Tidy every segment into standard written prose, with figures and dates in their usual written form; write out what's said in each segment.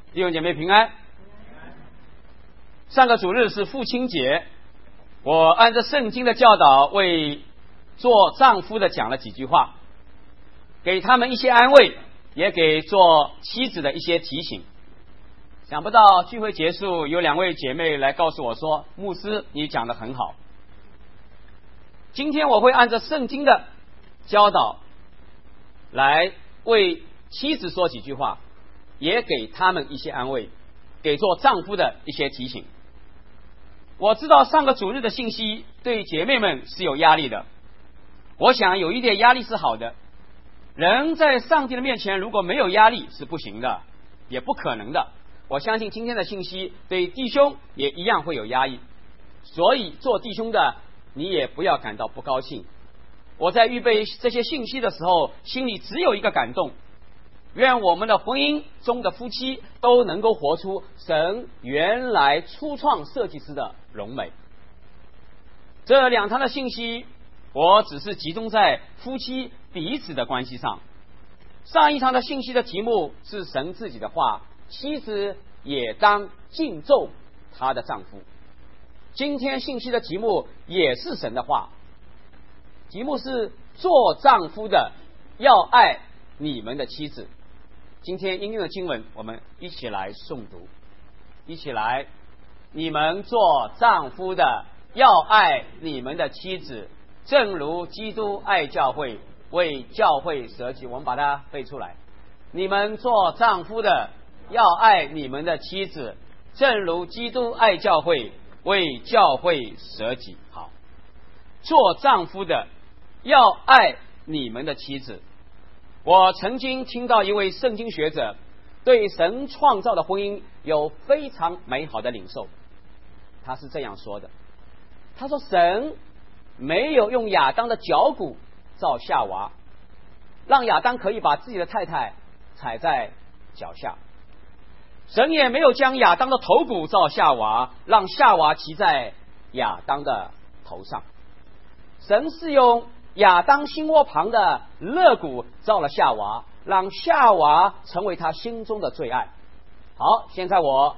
弟兄姐妹平安。上个主日是父亲节，我按照圣经的教导为做丈夫的讲了几句话，给他们一些安慰，也给做妻子的一些提醒。想不到聚会结束，有2位姐妹来告诉我说，牧师你讲得很好。今天我会按照圣经的教导来为妻子说几句话，也给他们一些安慰，给做丈夫的一些提醒。我知道上个主日的信息对姐妹们是有压力的，我想有一点压力是好的。人在上帝的面前如果没有压力是不行的，也不可能的。我相信今天的信息对弟兄也一样会有压力，所以做弟兄的你也不要感到不高兴。我在预备这些信息的时候，心里只有一个感动，愿我们的婚姻中的夫妻都能够活出神原来初创设计师的荣美。这2堂的信息我只是集中在夫妻彼此的关系上。上一堂的信息的题目是神自己的话，妻子也当敬重她的丈夫。今天信息的题目也是神的话，题目是做丈夫的要爱你们的妻子。今天应用的经文我们一起来诵读，一起来。你们做丈夫的要爱你们的妻子，正如基督爱教会，为教会舍己。我们把它背出来。你们做丈夫的要爱你们的妻子，正如基督爱教会，为教会舍己。好，做丈夫的要爱你们的妻子。我曾经听到一位圣经学者对神创造的婚姻有非常美好的领受，他是这样说的，他说神没有用亚当的脚骨造夏娃，让亚当可以把自己的太太踩在脚下，神也没有将亚当的头骨造夏娃，让夏娃骑在亚当的头上。神是用亚当心窝旁的肋骨造了夏娃，让夏娃成为他心中的最爱。好，现在我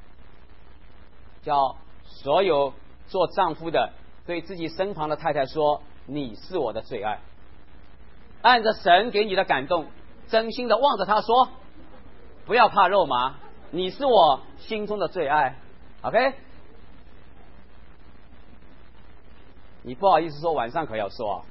叫所有做丈夫的对自己身旁的太太说，你是我的最爱。按着神给你的感动，真心的望着他说，不要怕肉麻，你是我心中的最爱。 OK， 你不好意思说，晚上可要说啊。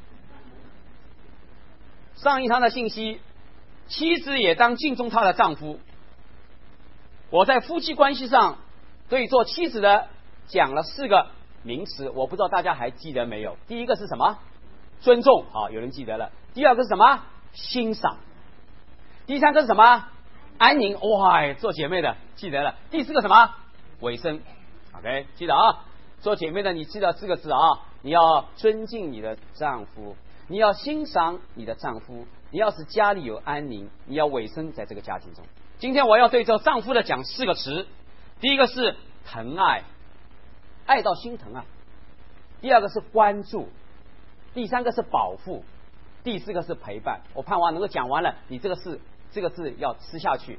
上一堂的信息，妻子也当敬重她的丈夫。我在夫妻关系上对做妻子的讲了4个名词，我不知道大家还记得没有。第一个是什么？尊重，好，有人记得了。第2个是什么？欣赏。第3个是什么？安宁，哇，做姐妹的记得了。第4个什么？委身。 OK， 记得啊，做姐妹的你记得4个字啊，你要尊敬你的丈夫，你要欣赏你的丈夫，你要使家里有安宁，你要委身在这个家庭中。今天我要对这丈夫的讲4个词。第一个是疼爱，爱到心疼啊；第2个是关注；第3个是保护；第4个是陪伴。我盼望能够讲完了，你这个字要吃下去。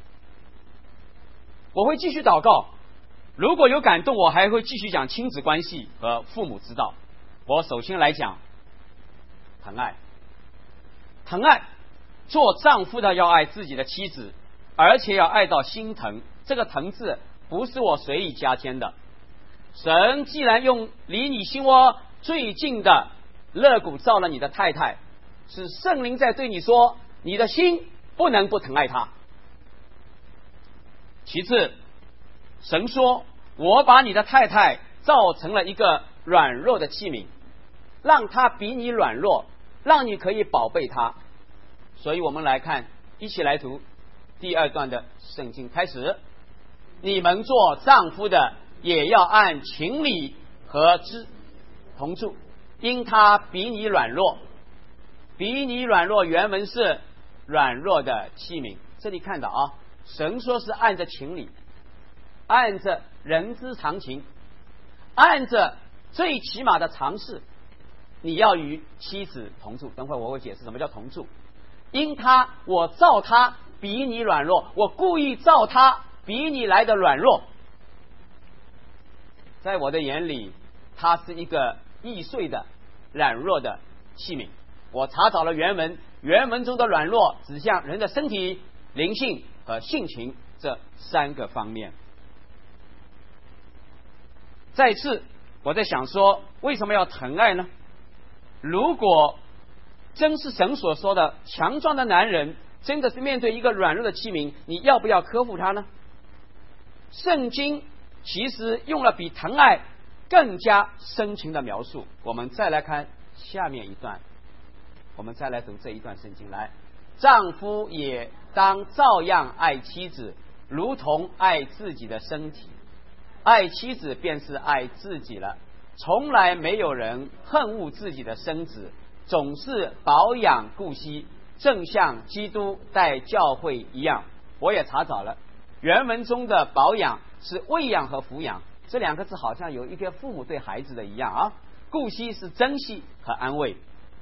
我会继续祷告，如果有感动，我还会继续讲亲子关系和父母之道。我首先来讲疼爱。疼爱，做丈夫的要爱自己的妻子，而且要爱到心疼。这个疼字不是我随意加添的，神既然用离你心窝最近的肋骨造了你的太太，是圣灵在对你说，你的心不能不疼爱她。其次，神说，我把你的太太造成了一个软弱的器皿，让她比你软弱，让你可以宝贝她。所以我们来看，一起来读第2段的圣经。开始，你们做丈夫的也要按情理和同住，因他比你软弱。比你软弱原文是软弱的器皿。这里看到啊，神说是按着情理，按着人之常情，按着最起码的常识，你要与妻子同住。等会我会解释什么叫同住。因他，我造他比你软弱，我故意造他比你来的软弱。在我的眼里，它是一个易碎的软弱的器皿。我查找了原文，原文中的软弱指向人的身体、灵性和性情这3个方面。再次，我在想说，为什么要疼爱呢？如果真是神所说的强壮的男人真的是面对一个软弱的器皿，你要不要呵护他呢？圣经其实用了比疼爱更加深情的描述。我们再来看下面一段，我们再来读这一段圣经来。丈夫也当照样爱妻子，如同爱自己的身体。爱妻子便是爱自己了。从来没有人恨恶自己的身子，总是保养顾惜，正像基督待教会一样。我也查找了，原文中的保养是喂养和抚养，这2个字好像有一个父母对孩子的一样啊。顾惜是珍惜和安慰。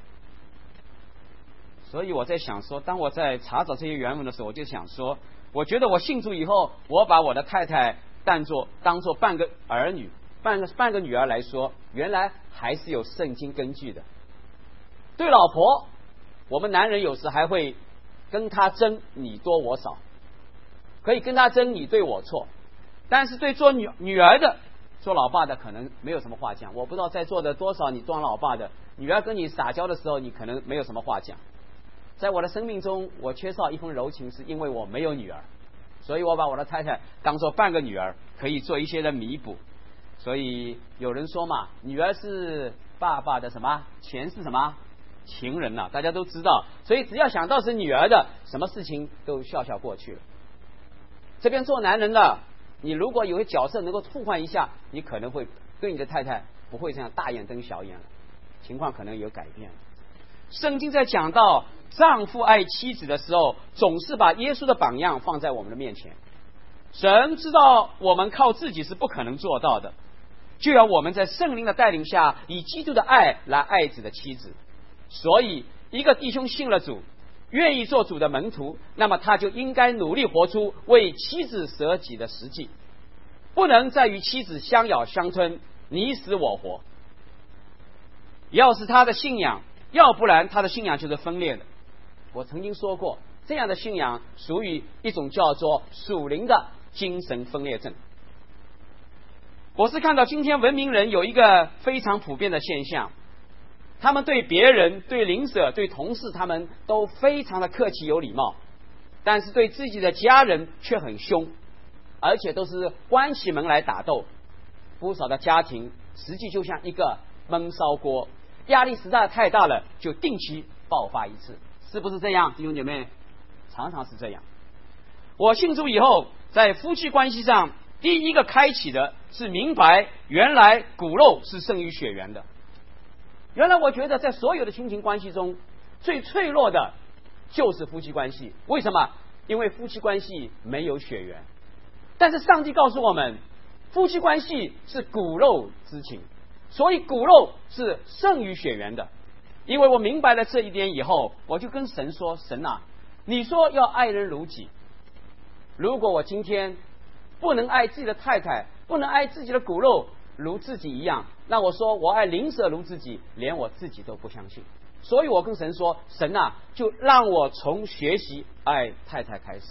所以我在想说，当我在查找这些原文的时候，我就想说，我觉得我信主以后，我把我的太太当作半个儿女，半个女儿来说，原来还是有圣经根据的。对老婆，我们男人有时还会跟她争你多我少，可以跟她争你对我错，但是对做女儿的、做老爸的可能没有什么话讲。我不知道在座的多少你当老爸的，女儿跟你撒娇的时候，你可能没有什么话讲。在我的生命中，我缺少一份柔情，是因为我没有女儿，所以我把我的太太当作半个女儿，可以做一些的弥补。所以有人说嘛，女儿是爸爸的什么前世什么情人大家都知道。所以只要想到是女儿的，什么事情都笑笑过去了。这边做男人的，你如果有个角色能够互换一下，你可能会对你的太太不会这样大眼瞪小眼了，情况可能有改变。圣经在讲到丈夫爱妻子的时候，总是把耶稣的榜样放在我们的面前。神知道我们靠自己是不可能做到的，就要我们在圣灵的带领下，以基督的爱来爱子的妻子。所以一个弟兄信了主，愿意做主的门徒，那么他就应该努力活出为妻子舍己的实际，不能再与妻子相咬相吞，你死我活。要是他的信仰，要不然他的信仰就是分裂的。我曾经说过，这样的信仰属于一种叫做属灵的精神分裂症。我是看到今天文明人有一个非常普遍的现象，他们对别人、对邻舍、对同事，他们都非常的客气有礼貌，但是对自己的家人却很凶，而且都是关起门来打斗。不少的家庭实际就像一个焖烧锅，压力实在太大了，就定期爆发一次，是不是这样？弟兄姐妹，常常是这样。我信主以后，在夫妻关系上，第一个开启的是明白，原来骨肉是胜于血缘的。原来我觉得在所有的亲情关系中，最脆弱的就是夫妻关系。为什么？因为夫妻关系没有血缘。但是上帝告诉我们，夫妻关系是骨肉之情，所以骨肉是胜于血缘的。因为我明白了这一点以后，我就跟神说，神啊，你说要爱人如己，如果我今天不能爱自己的太太，不能爱自己的骨肉如自己一样，那我说我爱邻舍如自己，连我自己都不相信。所以我跟神说，神啊，就让我从学习爱太太开始。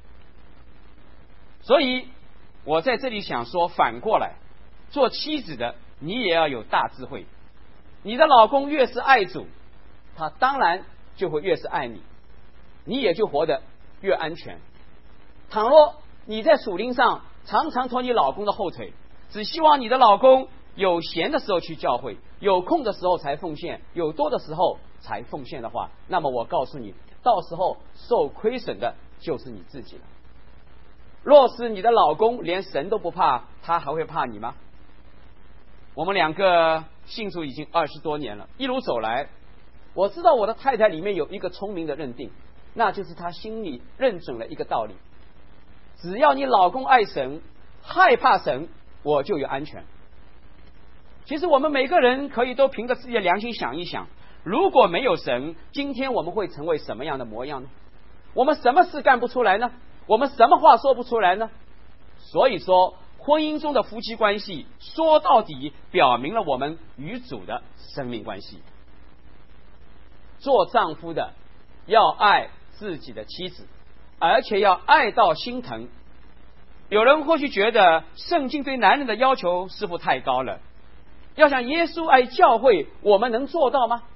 所以我在这里想说，反过来，做妻子的你也要有大智慧。你的老公越是爱主，他当然就会越是爱你，你也就活得越安全。倘若你在属灵上常常拖你老公的后腿，只希望你的老公有闲的时候去教会，有空的时候才奉献，有多的时候才奉献的话，那么我告诉你，到时候受亏损的就是你自己了。若是你的老公连神都不怕，他还会怕你吗？我们两个信主已经20多年了，一路走来，我知道我的太太里面有一个聪明的认定，那就是她心里认准了一个道理，只要你老公爱神，害怕神，我就有安全。其实我们每个人可以都凭着自己的良心想一想，如果没有神，今天我们会成为什么样的模样呢？我们什么事干不出来呢？我们什么话说不出来呢？ 所以说，婚姻中的夫妻关系，说到底表明了我们与主的生命关系。做丈夫的要爱自己的妻子，而且要爱到心疼。有人或许觉得圣经对男人的要求似乎太高了，要像耶稣爱教会，我们能做到吗？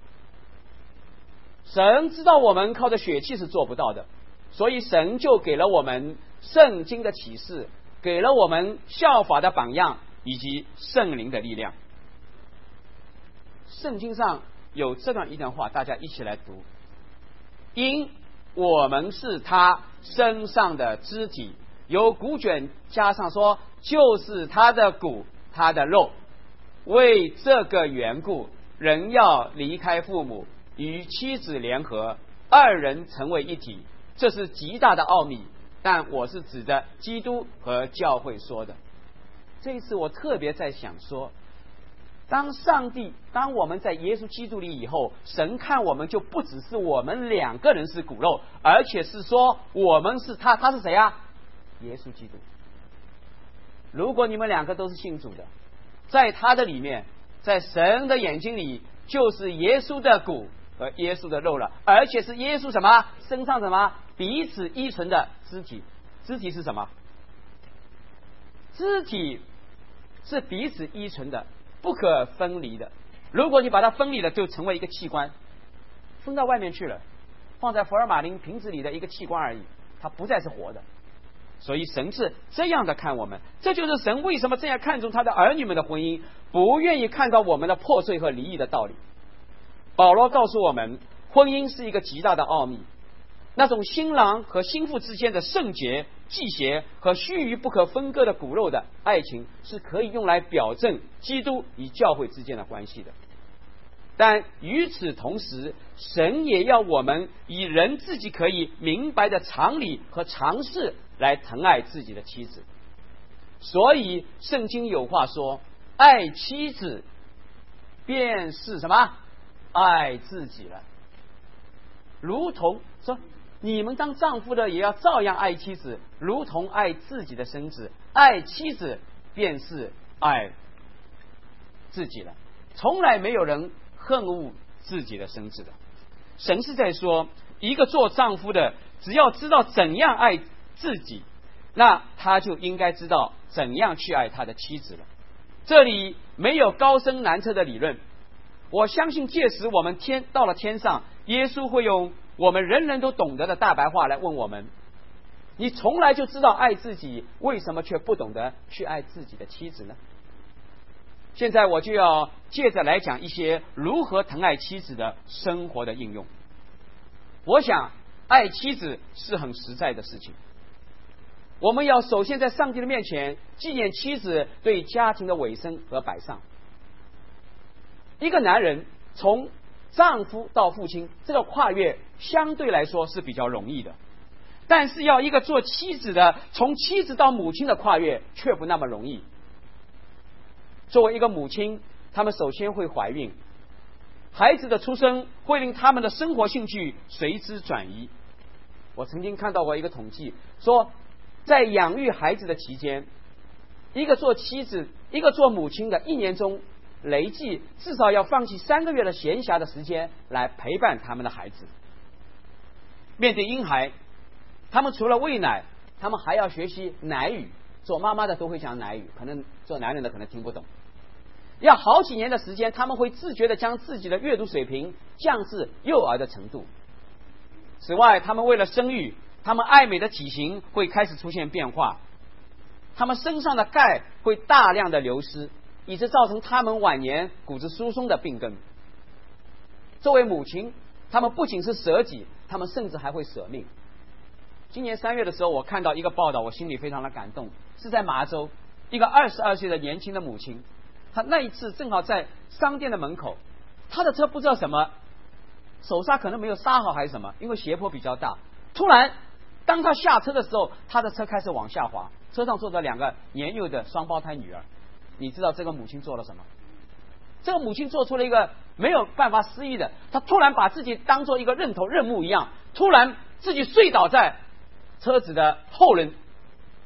神知道我们靠着血气是做不到的，所以神就给了我们圣经的启示，给了我们效法的榜样，以及圣灵的力量。圣经上有这样一段话，大家一起来读：因我们是他身上的肢体，由骨卷加上说，就是他的骨，他的肉。为这个缘故，人要离开父母，与妻子联合，二人成为一体。这是极大的奥秘，但我是指着基督和教会说的。这一次我特别在想说，当我们在耶稣基督里以后，神看我们就不只是我们两个人是骨肉，而且是说我们是他是谁啊？耶稣基督。如果你们两个都是信主的，在他的里面，在神的眼睛里就是耶稣的骨和耶稣的肉了，而且是耶稣什么身上什么彼此依存的肢体。肢体是什么？肢体是彼此依存的，不可分离的。如果你把它分离了，就成为一个器官，分到外面去了，放在福尔马林瓶子里的一个器官而已，它不再是活的。所以神是这样的看我们，这就是神为什么这样看重他的儿女们的婚姻，不愿意看到我们的破碎和离异的道理。保罗告诉我们，婚姻是一个极大的奥秘，那种新郎和新妇之间的圣洁、祭邪和须臾不可分割的骨肉的爱情，是可以用来表证基督与教会之间的关系的。但与此同时，神也要我们以人自己可以明白的常理和常识来疼爱自己的妻子。所以圣经有话说，爱妻子便是什么？爱自己了。如同说，你们当丈夫的也要照样爱妻子，如同爱自己的身子。爱妻子便是爱自己了。从来没有人恨恶自己的身子的。神是在说，一个做丈夫的只要知道怎样爱自己，那他就应该知道怎样去爱他的妻子了。这里没有高深难测的理论，我相信届时我们到了天上，耶稣会用我们人人都懂得的大白话来问我们：你从来就知道爱自己，为什么却不懂得去爱自己的妻子呢？现在我就要接着来讲一些如何疼爱妻子的生活的应用。我想爱妻子是很实在的事情，我们要首先在上帝的面前纪念妻子对家庭的委身和摆上。一个男人从丈夫到父亲，这个跨越相对来说是比较容易的，但是要一个做妻子的从妻子到母亲的跨越却不那么容易。作为一个母亲，他们首先会怀孕，孩子的出生会令他们的生活兴趣随之转移。我曾经看到过一个统计，说在养育孩子的期间，一个做妻子一个做母亲的一年中累计至少要放弃3个月的闲暇的时间来陪伴他们的孩子。面对婴孩，他们除了喂奶，他们还要学习奶语，做妈妈的都会讲奶语，可能做男人的可能听不懂。要好几年的时间，他们会自觉地将自己的阅读水平降至幼儿的程度。此外，他们为了生育，他们爱美的体型会开始出现变化，他们身上的钙会大量的流失，以致造成他们晚年骨质疏松的病根。作为母亲，他们不仅是舍己，他们甚至还会舍命。今年3月的时候，我看到一个报道，我心里非常的感动，是在麻州一个22岁的年轻的母亲，她那一次正好在商店的门口，她的车不知道什么手刹可能没有刹好还是什么，因为斜坡比较大，突然当她下车的时候，她的车开始往下滑，车上坐着2个年幼的双胞胎女儿。你知道这个母亲做了什么？这个母亲做出了一个没有办法思议的，她突然把自己当做一个认木一样，突然自己睡倒在车子的后轮，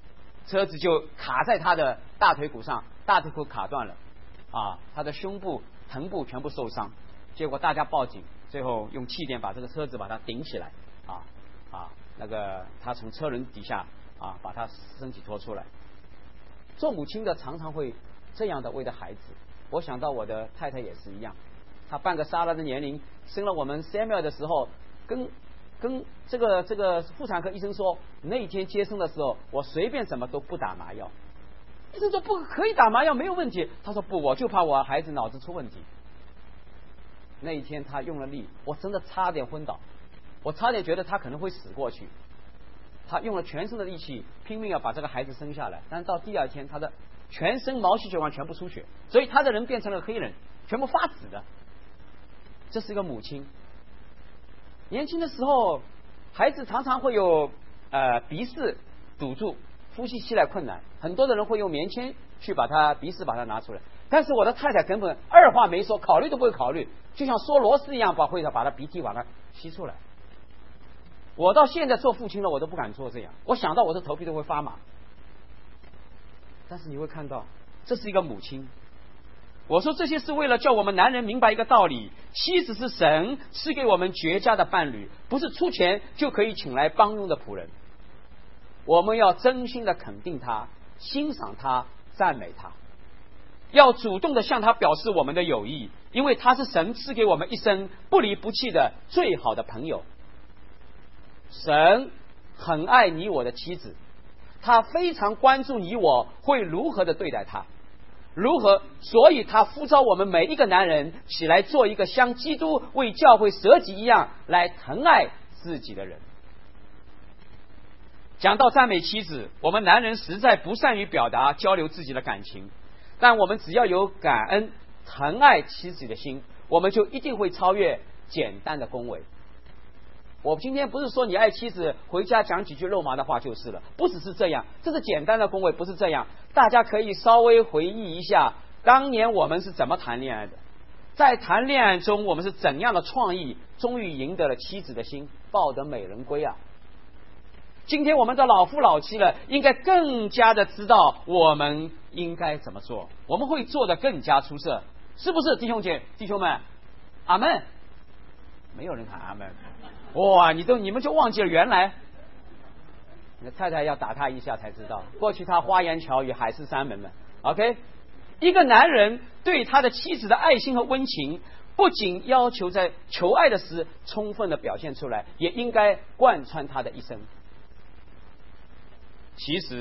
车子就卡在他的大腿骨上，大腿骨卡断了，他的胸部、臀部全部受伤。结果大家报警，最后用气垫把这个车子把它顶起来，那个他从车轮底下把他身体拖出来。做母亲的常常会这样的为了孩子。我想到我的太太也是一样，她半个莎拉的年龄，生了我们 Samuel 的时候，跟这个妇产科医生说，那一天接生的时候，我随便什么都不打麻药。医生说不可以打麻药，没有问题。他说不，我就怕我孩子脑子出问题。那一天他用了力，我真的差点昏倒，我差点觉得他可能会死过去。他用了全身的力气，拼命要把这个孩子生下来，但是到第二天，他的全身毛细血管全部出血，所以他的人变成了黑人，全部发紫的。这是一个母亲。年轻的时候，孩子常常会有鼻饲堵住，呼吸起来困难，很多的人会用棉签去把他鼻饲把它拿出来。但是我的太太根本二话没说，考虑都不会考虑，就像缩螺丝一样，把他鼻涕把它吸出来。我到现在做父亲了，我都不敢做这样，我想到我的头皮都会发麻。但是你会看到，这是一个母亲。我说这些是为了叫我们男人明白一个道理：妻子是神赐给我们绝佳的伴侣，不是出钱就可以请来帮佣的仆人。我们要真心的肯定他，欣赏他，赞美他，要主动的向他表示我们的友谊，因为他是神赐给我们一生不离不弃的最好的朋友。神很爱你我的妻子，他非常关注你我会如何的对待他，所以他呼召我们每一个男人起来做一个像基督为教会舍己一样来疼爱自己的人。讲到赞美妻子，我们男人实在不善于表达交流自己的感情，但我们只要有感恩疼爱妻子的心，我们就一定会超越简单的恭维。我今天不是说你爱妻子回家讲几句肉麻的话就是了，不只是这样，这是简单的恭维，不是这样。大家可以稍微回忆一下，当年我们是怎么谈恋爱的，在谈恋爱中我们是怎样的创意，终于赢得了妻子的心，抱得美人归啊。今天我们的老夫老妻了，应该更加的知道我们应该怎么做，我们会做得更加出色，是不是弟兄们？阿们。没有人喊阿们。哇，你们就忘记了原来你的太太要打他一下才知道，过去他花言巧语海誓山盟的。 OK， 一个男人对他的妻子的爱心和温情，不仅要求在求爱的时充分的表现出来，也应该贯穿他的一生。其实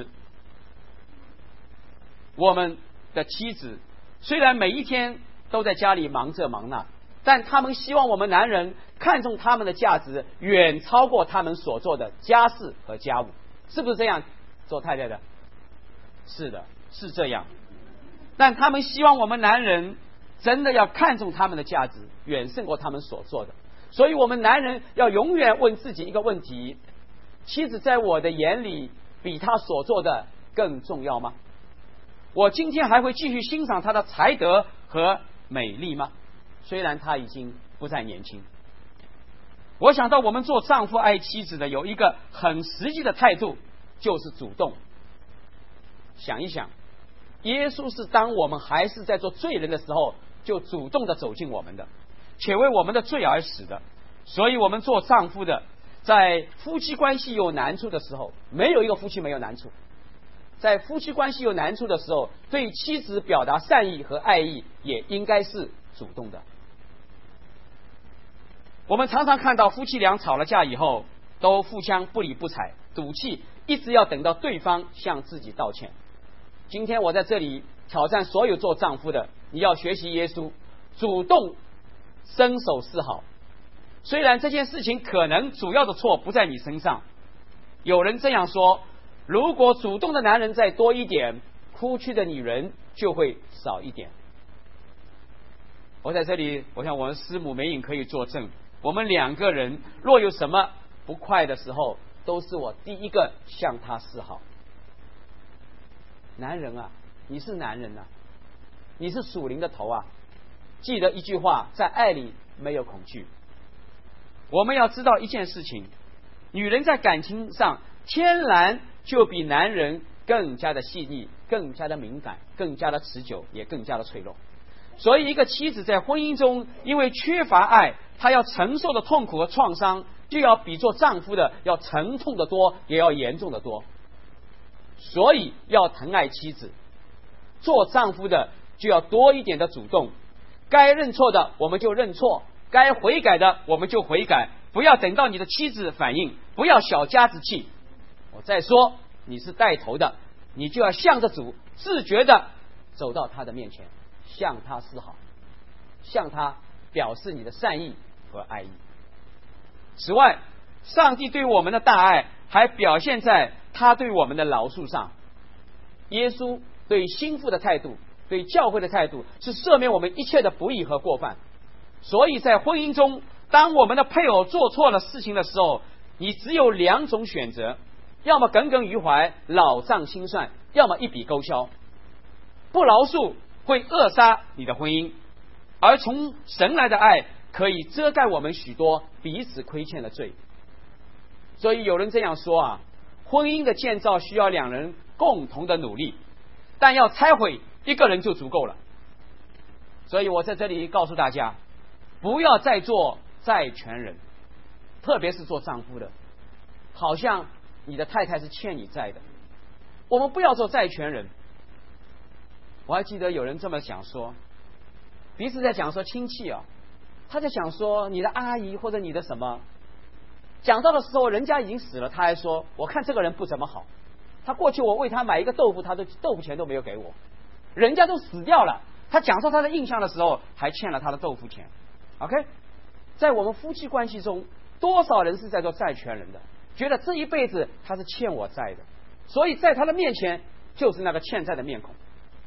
我们的妻子虽然每一天都在家里忙这忙那，但他们希望我们男人看重他们的价值远超过他们所做的家事和家务，是不是这样？做太太的是的，是这样。但他们希望我们男人真的要看重他们的价值远胜过他们所做的。所以我们男人要永远问自己一个问题：妻子在我的眼里比他所做的更重要吗？我今天还会继续欣赏他的才德和美丽吗？虽然他已经不再年轻。我想到我们做丈夫爱妻子的有一个很实际的态度，就是主动。想一想，耶稣是当我们还是在做罪人的时候就主动的走进我们的，且为我们的罪而死的。所以我们做丈夫的，在夫妻关系有难处的时候，没有一个夫妻没有难处，在夫妻关系有难处的时候，对妻子表达善意和爱意也应该是主动的。我们常常看到夫妻俩吵了架以后都互相不理不睬，赌气，一直要等到对方向自己道歉。今天我在这里挑战所有做丈夫的，你要学习耶稣，主动伸手示好。虽然这件事情可能主要的错不在你身上，有人这样说，如果主动的男人再多一点，哭泣的女人就会少一点。我在这里，我想我们师母美颖可以作证，我们两个人若有什么不快的时候，都是我第一个向他示好。男人啊，你是男人啊，你是属灵的头啊，记得一句话，在爱里没有恐惧。我们要知道一件事情，女人在感情上天然就比男人更加的细腻，更加的敏感，更加的持久，也更加的脆弱。所以一个妻子在婚姻中因为缺乏爱，她要承受的痛苦和创伤就要比做丈夫的要沉痛的多，也要严重的多。所以要疼爱妻子，做丈夫的就要多一点的主动，该认错的我们就认错，该悔改的我们就悔改，不要等到你的妻子反应，不要小家子气。我再说，你是带头的，你就要向着主自觉的走到他的面前，向他示好，向他表示你的善意和爱意。此外，上帝对我们的大爱还表现在他对我们的饶恕上。耶稣对心腹的态度，对教会的态度，是赦免我们一切的不义和过犯。所以在婚姻中，当我们的配偶做错了事情的时候，你只有两种选择，要么耿耿于怀，老账新算，要么一笔勾销。不饶恕会扼杀你的婚姻，而从神来的爱可以遮盖我们许多彼此亏欠的罪。所以有人这样说啊，婚姻的建造需要两人共同的努力，但要拆毁一个人就足够了。所以我在这里告诉大家，不要再做债权人，特别是做丈夫的，好像你的太太是欠你债的。我们不要做债权人。我还记得有人这么想说，彼此在讲说亲戚啊，他在想说你的阿姨或者你的什么，讲到的时候人家已经死了，他还说我看这个人不怎么好，他过去我为他买一个豆腐，他的豆腐钱都没有给我，人家都死掉了，他讲说他的印象的时候还欠了他的豆腐钱。 OK， 在我们夫妻关系中，多少人是在做债权人的，觉得这一辈子他是欠我债的，所以在他的面前就是那个欠债的面孔。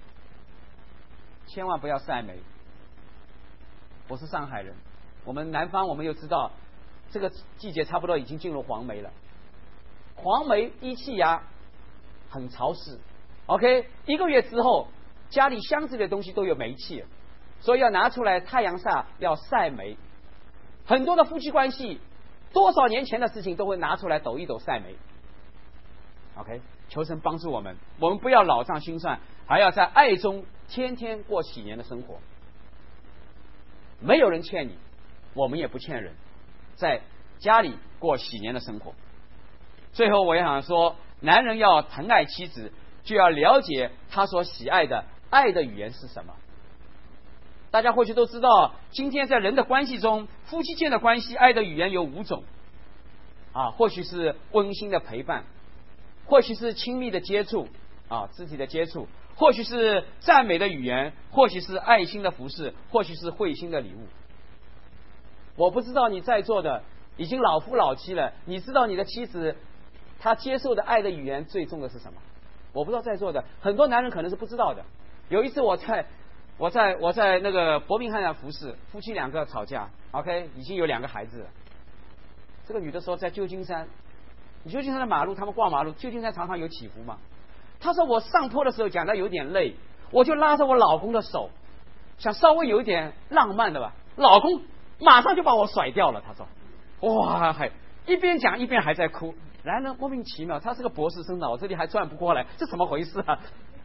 千万不要晒眉。我是上海人，我们南方我们又知道这个季节差不多已经进入黄梅了。黄梅一气芽很潮湿 ，OK， 1个月之后家里箱子里的东西都有霉气了，所以要拿出来太阳下要晒梅。很多的夫妻关系多少年前的事情都会拿出来抖一抖晒梅。OK， 求神帮助我们，我们不要老账新算，还要在爱中天天过喜年的生活。没有人欠你，我们也不欠人，在家里过喜年的生活。最后我也想说，男人要疼爱妻子，就要了解他所喜爱的爱的语言是什么。大家或许都知道，今天在人的关系中，夫妻间的关系爱的语言有5种啊，或许是温馨的陪伴，或许是亲密的接触啊，肢体的接触，或许是赞美的语言，或许是爱心的服侍，或许是会心的礼物。我不知道你在座的已经老夫老妻了，你知道你的妻子她接受的爱的语言最重的是什么？我不知道在座的很多男人可能是不知道的。有一次我在那个伯明翰的服侍，夫妻2个吵架 ，OK， 已经有2个孩子了。这个女的说在旧金山，旧金山的马路，他们过马路，旧金山常常有起伏嘛。她说我上坡的时候讲的有点累，我就拉着我老公的手，想稍微有一点浪漫的吧，老公马上就把我甩掉了。她说哇，还一边讲一边还在哭。然而莫名其妙，他是个博士生，脑子里还转不过来，这怎么回事啊？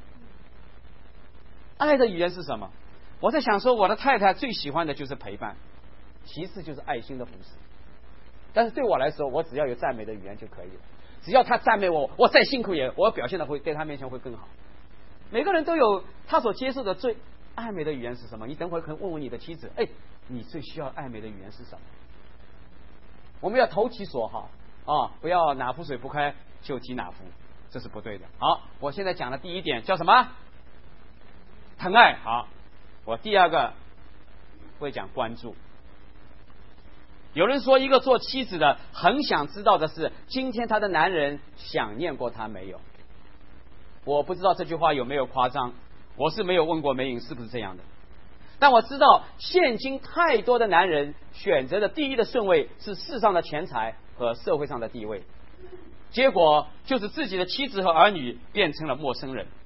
爱的语言是什么？我在想说，我的太太最喜欢的就是陪伴，其次就是爱心的服侍。但是对我来说，我只要有赞美的语言就可以了。只要他赞美我，我再辛苦也我表现的会在他面前会更好。每个人都有他所接受的最爱美的语言是什么？你等会儿可能问问你的妻子，哎，你最需要爱美的语言是什么？我们要投其所好啊，不要哪壶水不开就提哪壶，这是不对的。好，我现在讲的第1点叫什么？疼爱。好，我第2个会讲关注。有人说，一个做妻子的很想知道的是，今天他的男人想念过他没有？我不知道这句话有没有夸张，我是没有问过梅颖是不是这样的。但我知道，现今太多的男人选择的第1的顺位是世上的钱财和社会上的地位，结果就是自己的妻子和儿女变成了陌生人。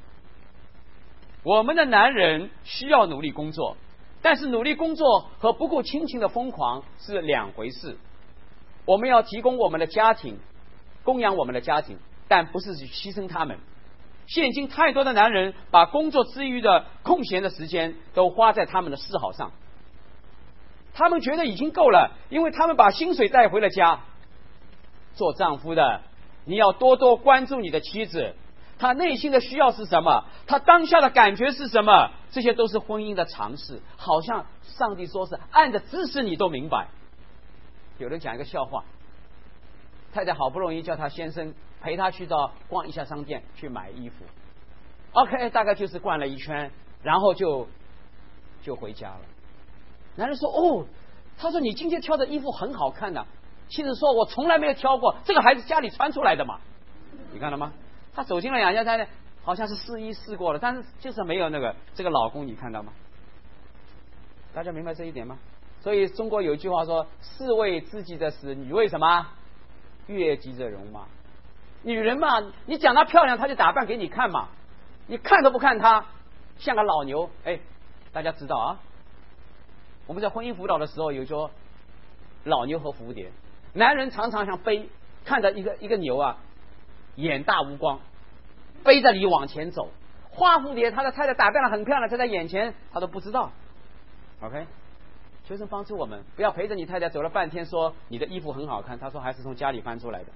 我们的男人需要努力工作，但是努力工作和不顾亲情的疯狂是2回事。我们要提供我们的家庭，供养我们的家庭，但不是去牺牲他们。 现今太多的男人把工作之余的空闲的时间都花在他们的嗜好上，他们觉得已经够了，因为他们把薪水带回了家。做丈夫的，你要多多关注你的妻子，她内心的需要是什么，她当下的感觉是什么，这些都是婚姻的常识。好像上帝说是按着指示你都明白。有人讲一个笑话，太太好不容易叫她先生陪她去到逛一下商店去买衣服 ，OK， 大概就是逛了一圈，然后就回家了。男人说：“哦，他说你今天挑的衣服很好看的。”妻子说：“我从来没有挑过，这个孩子家里穿出来的嘛。”你看了吗？他走进了两家餐厅，好像是试衣试过了，但是就是没有这个老公，你看到吗？大家明白这一点吗？所以中国有一句话说：“士为知己者死，女为什么？悦己者容嘛。”女人嘛，你讲她漂亮，她就打扮给你看嘛。你看都不看她，像个老牛。哎，大家知道啊？我们在婚姻辅导的时候有说老牛和蝴蝶。男人常常想看着一个牛啊，眼大无光，背着你往前走。花蝴蝶，他的太太打扮得很漂亮，在他眼前他都不知道。OK， 求神帮助我们，不要陪着你太太走了半天说你的衣服很好看，他说还是从家里翻出来的。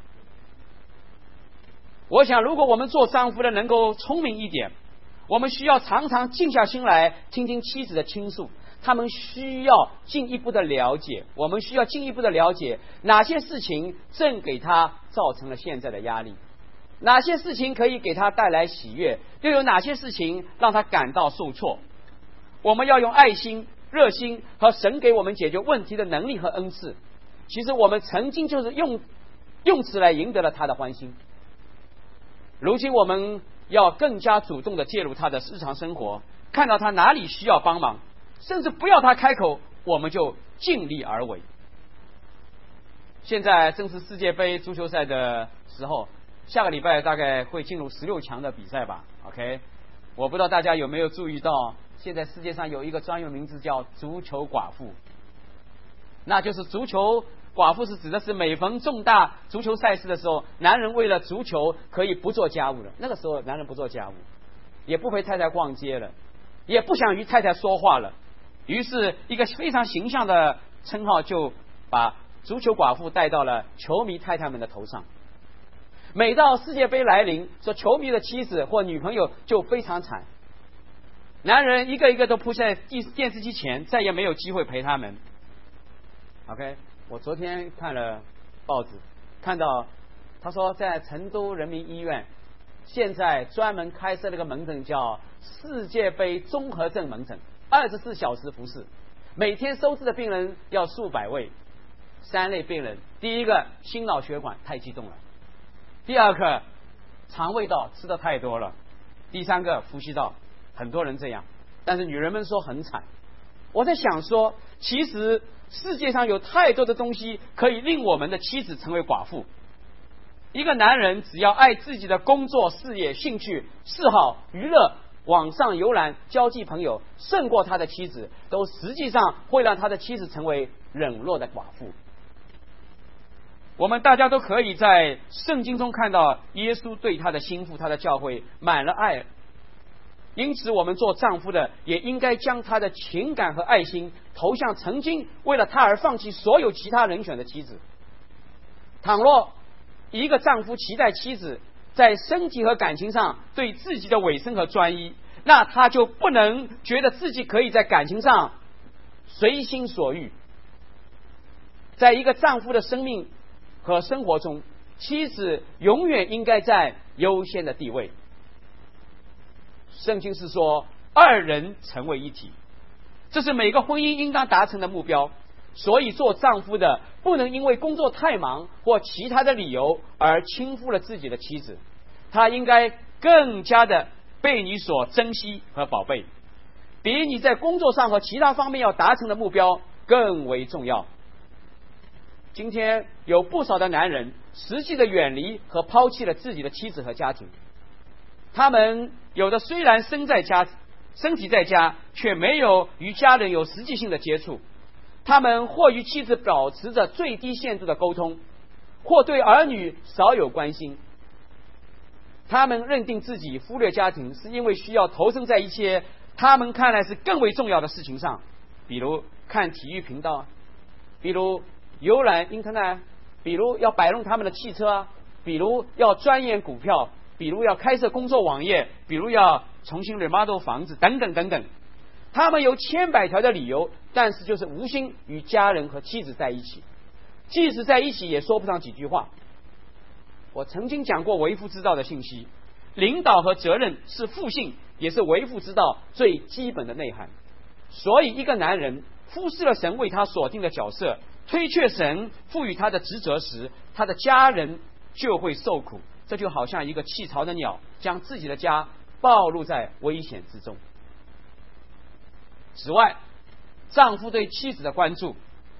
我想，如果我们做丈夫的能够聪明一点，我们需要常常静下心来听听妻子的倾诉。他们需要进一步的了解，我们需要进一步的了解哪些事情正给他造成了现在的压力，哪些事情可以给他带来喜悦，又有哪些事情让他感到受挫。我们要用爱心、热心和神给我们解决问题的能力和恩赐。其实我们曾经就是用此来赢得了他的欢心。如今我们要更加主动的介入他的日常生活，看到他哪里需要帮忙，甚至不要他开口，我们就尽力而为。现在正是世界杯足球赛的时候，下个礼拜大概会进入16强的比赛吧。OK， 我不知道大家有没有注意到，现在世界上有一个专用名字叫足球寡妇，那就是足球寡妇是指的是每逢重大足球赛事的时候，男人为了足球可以不做家务了。那个时候男人不做家务，也不陪太太逛街了，也不想与太太说话了。于是一个非常形象的称号就把足球寡妇带到了球迷太太们的头上。每到世界杯来临，说球迷的妻子或女朋友就非常惨，男人一个一个都扑在电视机前，再也没有机会陪他们。 OK， 我昨天看了报纸，看到他说在成都人民医院现在专门开设了个门诊，叫世界杯综合症门诊，24小时服侍，每天收治的病人要数百位。3类病人：第一个心脑血管太激动了，第二个肠胃道吃的太多了，第三个呼吸道，很多人这样，但是女人们说很惨。我在想说，其实世界上有太多的东西可以令我们的妻子成为寡妇。一个男人只要爱自己的工作、事业、兴趣、嗜好、娱乐、网上游览、交际朋友，胜过他的妻子，都实际上会让他的妻子成为冷落的寡妇。我们大家都可以在圣经中看到耶稣对他的心腹、他的教会满了爱，因此我们做丈夫的也应该将他的情感和爱心投向曾经为了他而放弃所有其他人选的妻子。倘若一个丈夫期待妻子在身体和感情上对自己的委身和专一，那他就不能觉得自己可以在感情上随心所欲。在一个丈夫的生命和生活中，妻子永远应该在优先的地位。圣经是说二人成为一体，这是每个婚姻应当达成的目标。所以做丈夫的不能因为工作太忙或其他的理由而轻忽了自己的妻子，他应该更加的被你所珍惜和宝贝，比你在工作上和其他方面要达成的目标更为重要。今天有不少的男人实际的远离和抛弃了自己的妻子和家庭，他们有的虽然身体在家，却没有与家人有实际性的接触。他们或与妻子保持着最低限度的沟通，或对儿女少有关心。 他们认定自己忽略家庭，是因为需要投身在一些他们看来是更为重要的事情上，比如看体育频道，比如浏览 Internet， 比如要摆弄他们的汽车，比如要钻研股票，比如要开设工作网页，比如要重新 remodel 房子等等等等。他们有千百条的理由，但是就是无心与家人和妻子在一起，即使在一起也说不上几句话。我曾经讲过为父之道的信息，领导和责任是父性，也是为父之道最基本的内涵。所以一个男人忽视了神为他所定的角色，推却神赋予他的职责时，他的家人就会受苦。这就好像一个弃巢的鸟将自己的家暴露在危险之中。此外，丈夫对妻子的关注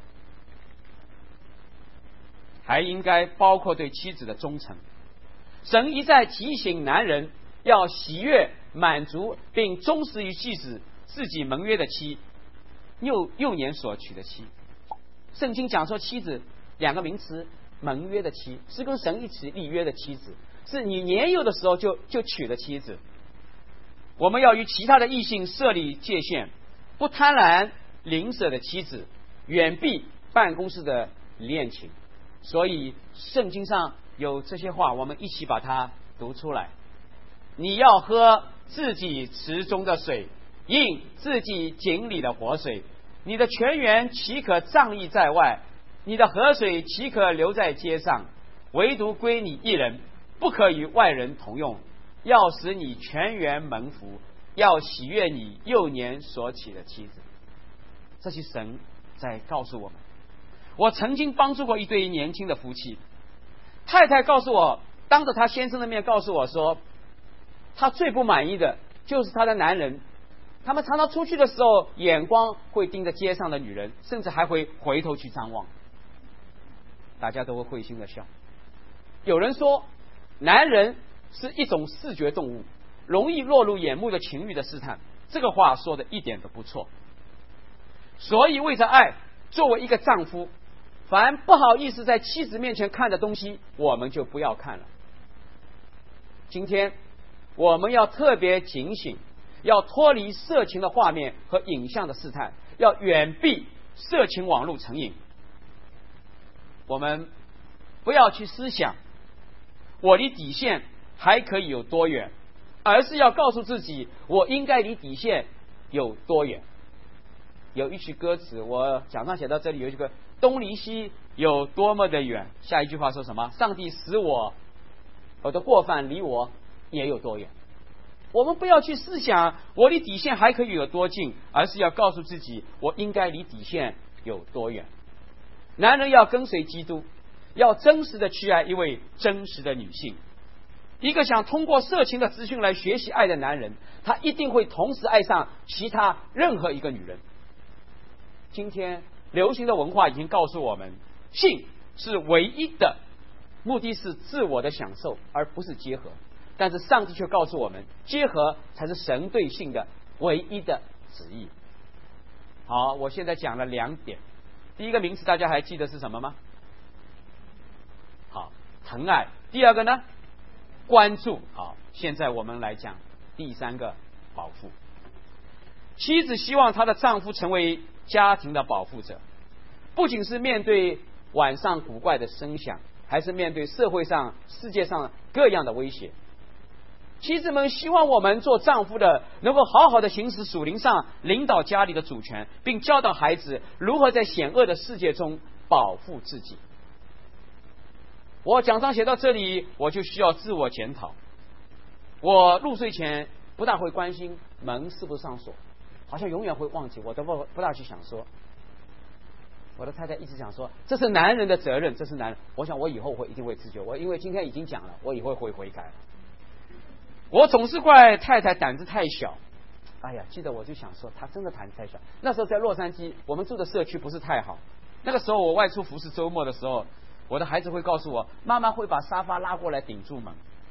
还应该包括对妻子的忠诚。神一再提醒男人要喜悦、满足并忠实于妻子自己盟约的妻，幼年所娶的妻。圣经讲说妻子两个名词，盟约的妻是跟神一起立约的妻子，是你年幼的时候就娶的妻子。我们要与其他的异性设立界限，不贪婪邻舍的妻子，远避办公室的恋情。所以圣经上有这些话，我们一起把它读出来。你要喝自己池中的水，饮自己井里的活水，你的泉源岂可仗义在外？你的河水岂可留在街上？唯独归你一人，不可与外人同用。要使你全员蒙福，要喜悦你幼年所娶的妻子。这是神在告诉我们。我曾经帮助过一对年轻的夫妻，太太告诉我，当着她先生的面告诉我说，她最不满意的就是她的男人，他们常常出去的时候眼光会盯着街上的女人，甚至还会回头去张望。大家都会会心的笑。有人说男人是一种视觉动物，容易落入眼目的情欲的试探，这个话说的一点都不错。所以为着爱，作为一个丈夫，凡不好意思在妻子面前看的东西，我们就不要看了。今天我们要特别警醒，要脱离色情的画面和影像的试探，要远避色情网络成瘾。我们不要去思想我离底线还可以有多远，而是要告诉自己我应该离底线有多远。有一句歌词，我讲上写到这里，有一个东离西有多么的远，下一句话说什么？上帝使我的过犯离我也有多远。我们不要去思想我离底线还可以有多近，而是要告诉自己我应该离底线有多远。男人要跟随基督，要真实的去爱一位真实的女性。一个想通过色情的资讯来学习爱的男人，他一定会同时爱上其他任何一个女人。今天流行的文化已经告诉我们，性是唯一的，目的是自我的享受，而不是结合。但是上帝却告诉我们，结合才是神对性的唯一的旨意。好，我现在讲了2点。第一个名词大家还记得是什么吗？好，疼爱。第二个呢？关注。好，现在我们来讲第3个，保护。妻子希望她的丈夫成为家庭的保护者，不仅是面对晚上古怪的声响，还是面对社会上世界上各样的威胁。妻子们希望我们做丈夫的能够好好的行使属灵上领导家里的主权，并教导孩子如何在险恶的世界中保护自己。我讲章写到这里，我就需要自我检讨。我入睡前不大会关心门是不是上锁，好像永远会忘记，我都不大去想说。我的太太一直讲说，这是男人的责任，这是男人。我想我以后一定会自觉，因为今天已经讲了，我以后会悔改。我总是怪太太胆子太小。哎呀，记得我就想说，她真的胆子太小。那时候在洛杉矶，我们住的社区不是太好。那个时候我外出服侍周末的时候，我的孩子会告诉我，妈妈会把沙发拉过来顶住门。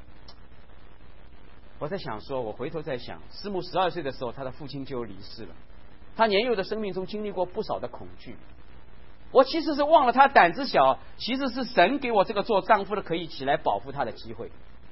我在想说，我回头在想，师母12岁的时候，他的父亲就离世了。他年幼的生命中经历过不少的恐惧。我其实是忘了他胆子小，其实是神给我这个做丈夫的可以起来保护他的机会。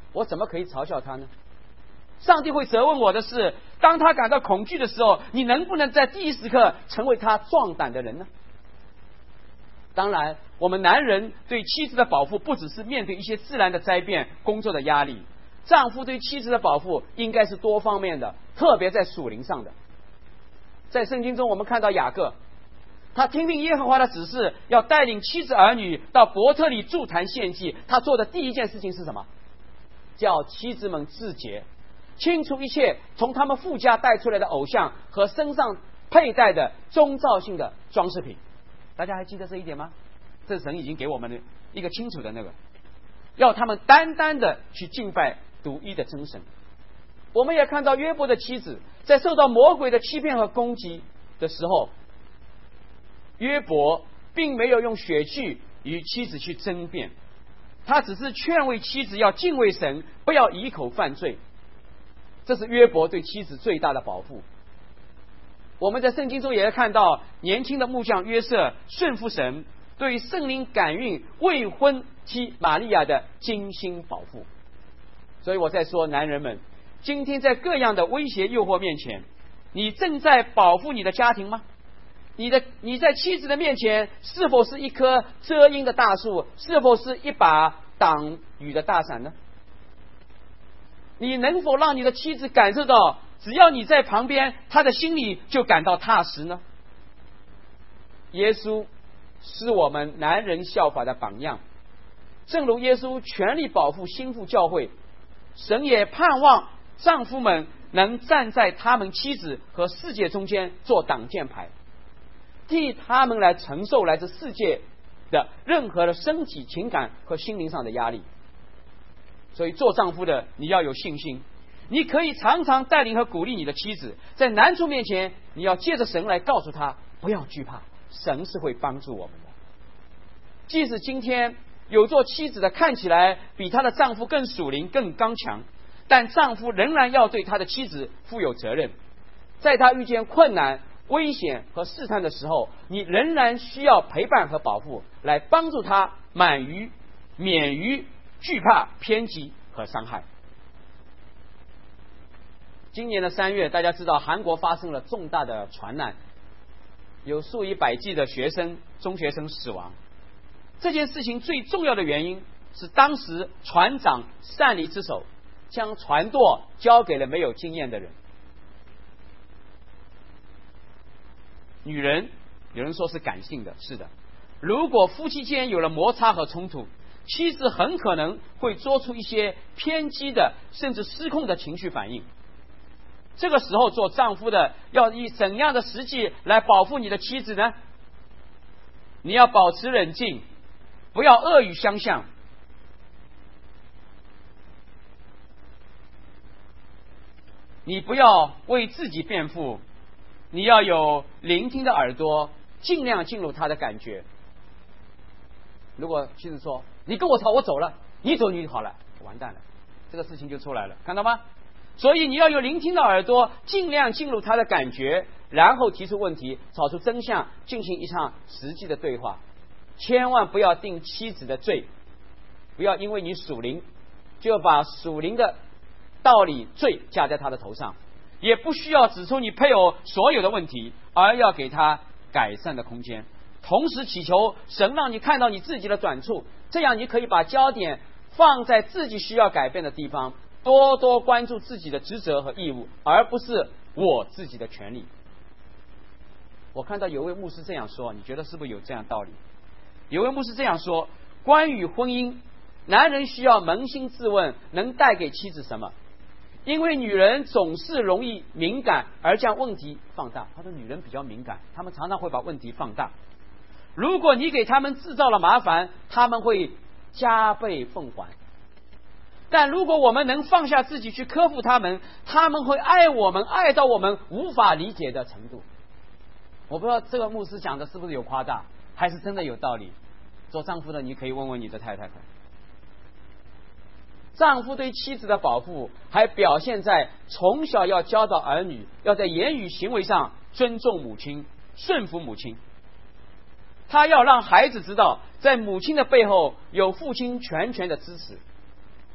我怎么可以嘲笑他呢？上帝会责问我的是，当他感到恐惧的时候，你能不能在第一时刻成为他壮胆的人呢？当然，我们男人对妻子的保护不只是面对一些自然的灾变、工作的压力，丈夫对妻子的保护应该是多方面的，特别在属灵上的。在圣经中，我们看到雅各，他听命耶和华的指示，要带领妻子儿女到伯特利筑坛献祭。他做的第一件事情是什么？叫妻子们自洁，清除一切从他们父家带出来的偶像和身上佩戴的宗教性的装饰品。大家还记得这一点吗？这神已经给我们的一个清楚的那个，要他们单单的去敬拜独一的真神。我们也看到约伯的妻子在受到魔鬼的欺骗和攻击的时候，约伯并没有用血气与妻子去争辩，他只是劝慰妻子要敬畏神，不要以口犯罪。这是约伯对妻子最大的保护。我们在圣经中也看到年轻的木匠约瑟顺服神，对圣灵感孕未婚妻玛利亚的精心保护。所以我在说，男人们，今天在各样的威胁诱惑面前，你正在保护你的家庭吗？你在妻子的面前是否是一棵遮阴的大树，是否是一把挡雨的大伞呢？你能否让你的妻子感受到，只要你在旁边，她的心里就感到踏实呢？耶稣是我们男人效法的榜样，正如耶稣全力保护心腹教会，神也盼望丈夫们能站在他们妻子和世界中间做挡箭牌，替他们来承受来自世界的任何的身体、情感和心灵上的压力。所以做丈夫的你要有信心，你可以常常带领和鼓励你的妻子，在难处面前你要借着神来告诉她不要惧怕，神是会帮助我们的。即使今天有做妻子的看起来比她的丈夫更属灵更刚强，但丈夫仍然要对他的妻子负有责任。在他遇见困难、危险和试探的时候，你仍然需要陪伴和保护，来帮助他免于惧怕、偏激和伤害。今年的3月，大家知道韩国发生了重大的船难，有数以百计的中学生死亡。这件事情最重要的原因是当时船长擅离职守，将船舵交给了没有经验的人。女人，有人说是感性的，是的，如果夫妻间有了摩擦和冲突，妻子很可能会做出一些偏激的甚至失控的情绪反应。这个时候做丈夫的要以怎样的实际来保护你的妻子呢？你要保持冷静，不要恶语相向，你不要为自己辩护，你要有聆听的耳朵，尽量进入他的感觉。如果妻子说你跟我吵我走了，你走你好了，完蛋了，这个事情就出来了，看到吗？所以你要有聆听的耳朵，尽量进入他的感觉，然后提出问题，找出真相，进行一场实际的对话。千万不要定妻子的罪，不要因为你属灵就把属灵的道理罪加在他的头上，也不需要指出你配偶所有的问题，而要给他改善的空间，同时祈求神让你看到你自己的短处，这样你可以把焦点放在自己需要改变的地方，多多关注自己的职责和义务，而不是我自己的权利。我看到有位牧师这样说，你觉得是不是有这样道理？有位牧师这样说，关于婚姻，男人需要扪心自问，能带给妻子什么？因为女人总是容易敏感而将问题放大。他说女人比较敏感，他们常常会把问题放大。如果你给他们制造了麻烦，他们会加倍奉还。但如果我们能放下自己去克服他们，他们会爱我们，爱到我们无法理解的程度。我不知道这个牧师讲的是不是有夸大，还是真的有道理。做丈夫的你可以问问你的太太。丈夫对妻子的保护还表现在从小要教导儿女，要在言语行为上尊重母亲，顺服母亲。他要让孩子知道，在母亲的背后有父亲全权的支持。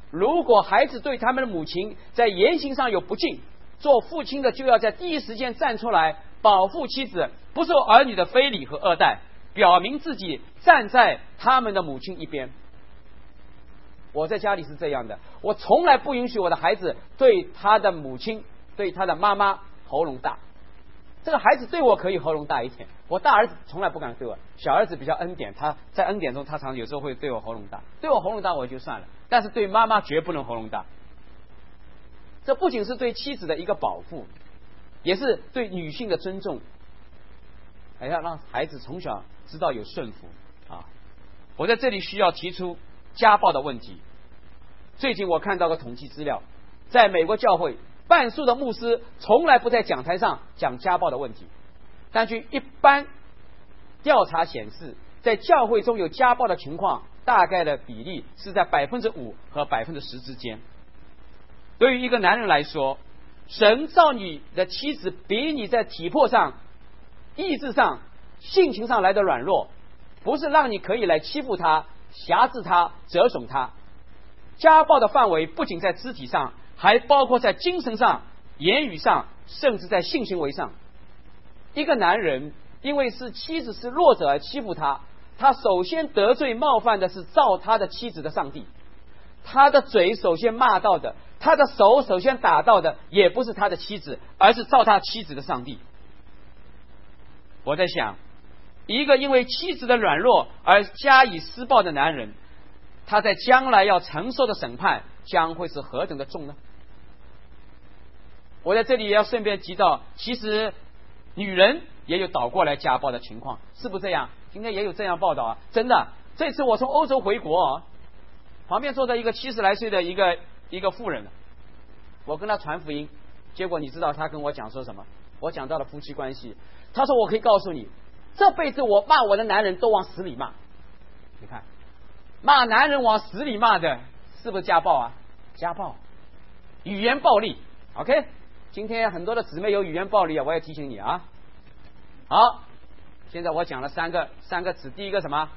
如果孩子对他们的母亲在言行上有不敬，做父亲的就要在第一时间站出来保护妻子，不受儿女的非礼和恶待，表明自己站在他们的母亲一边。我在家里是这样的，我从来不允许我的孩子对他的母亲、对他的妈妈喉咙大。这个孩子对我可以喉咙大一点，我大儿子从来不敢对我，小儿子比较恩典，他在恩典中他常有时候会对我喉咙大，对我喉咙大我就算了，但是对妈妈绝不能喉咙大。这不仅是对妻子的一个保护，也是对女性的尊重，还要让孩子从小知道有顺服啊。我在这里需要提出家暴的问题。最近我看到个统计资料，在美国教会半数的牧师从来不在讲台上讲家暴的问题，但据一般调查显示，在教会中有家暴的情况大概的比例是在 5% 和 10% 之间。对于一个男人来说，神造你的妻子比你在体魄上、意志上、性情上来的软弱，不是让你可以来欺负他、辖制他、折损他。家暴的范围不仅在肢体上，还包括在精神上、言语上，甚至在性行为上。一个男人因为是妻子是弱者而欺负他，他首先得罪冒犯的是造他的妻子的上帝，他的嘴首先骂到的，他的手首先打到的也不是他的妻子，而是造他妻子的上帝。我在想，一个因为妻子的软弱而加以施暴的男人，他在将来要承受的审判将会是何等的重呢？我在这里也要顺便提到，其实女人也有倒过来家暴的情况，是不是这样？今天也有这样报道啊！真的，这次我从欧洲回国，旁边坐着一个70来岁的一个妇人，我跟他传福音，结果你知道他跟我讲说什么？我讲到了夫妻关系，他说我可以告诉你，这辈子我骂我的男人都往死里骂。你看，骂男人往死里骂的，是不是家暴啊？家暴，语言暴力。OK， 今天很多的姊妹有语言暴力啊，我也提醒你啊。好，现在我讲了三个词，第一个什么？